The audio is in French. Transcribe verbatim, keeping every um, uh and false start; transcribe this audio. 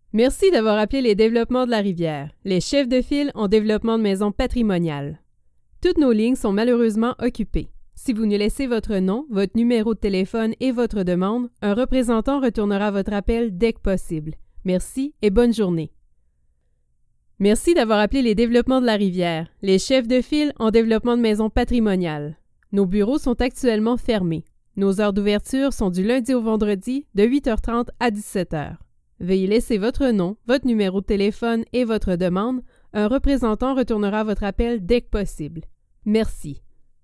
Merci d'avoir appelé les développements de la rivière, les chefs de file en développement de maisons patrimoniales. Toutes nos lignes sont malheureusement occupées. Si vous nous laissez votre nom, votre numéro de téléphone et votre demande, un représentant retournera votre appel dès que possible. Merci et bonne journée. Merci d'avoir appelé les développements de la rivière, les chefs de file en développement de maisons patrimoniales. Nos bureaux sont actuellement fermés. Nos heures d'ouverture sont du lundi au vendredi de huit heures trente à dix-sept heures. Veuillez laisser votre nom, votre numéro de téléphone et votre demande. Un représentant retournera votre appel dès que possible. Merci.